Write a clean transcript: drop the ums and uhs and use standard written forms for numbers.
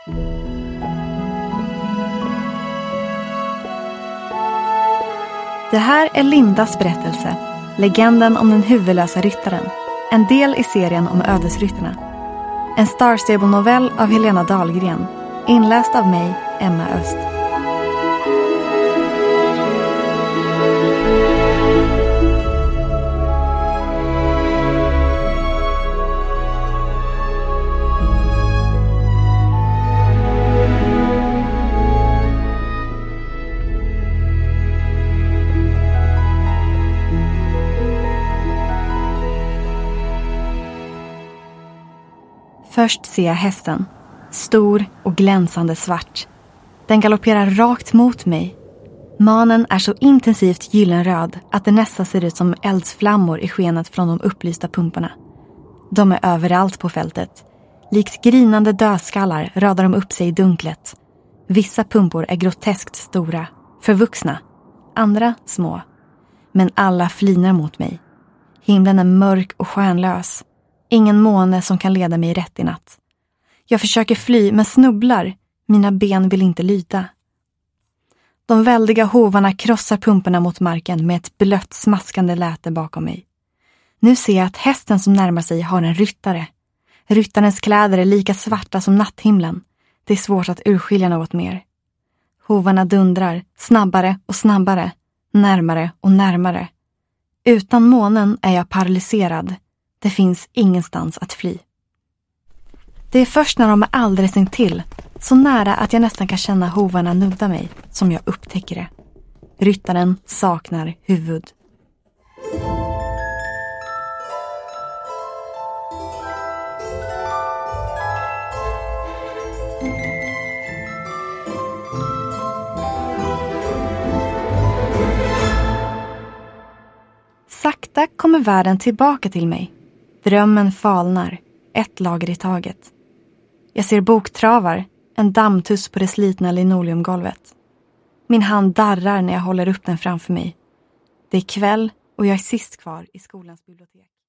Det här är Lindas berättelse, legenden om den huvudlösa ryttaren. En del i serien om ödesryttarna. En Star Stable-novell av Helena Dahlgren. Inläst av mig, Emma Öst. Först ser jag hästen, stor och glänsande svart. Den galopperar rakt mot mig. Manen är så intensivt gyllenröd att det nästan ser ut som eldsflammor i skenet från de upplysta pumparna. De är överallt på fältet. Likt grinande dödskallar radar de upp sig i dunklet. Vissa pumpor är groteskt stora, förvuxna. Andra små. Men alla flinar mot mig. Himlen är mörk och stjärnlös. Ingen måne som kan leda mig rätt i natt. Jag försöker fly men snubblar. Mina ben vill inte lyda. De väldiga hovarna krossar pumporna mot marken med ett blött smaskande läte bakom mig. Nu ser jag att hästen som närmar sig har en ryttare. Ryttarens kläder är lika svarta som natthimlen. Det är svårt att urskilja något mer. Hovarna dundrar, snabbare och snabbare, närmare och närmare. Utan månen är jag paralyserad. Det finns ingenstans att fly. Det är först när de är alldeles intill, så nära att jag nästan kan känna hovarna nudda mig, som jag upptäcker det. Ryttaren saknar huvud. Sakta kommer världen tillbaka till mig. Drömmen falnar, ett lager i taget. Jag ser boktravar, en dammtuss på det slitna linoleumgolvet. Min hand darrar när jag håller upp den framför mig. Det är kväll och jag är sist kvar i skolans bibliotek.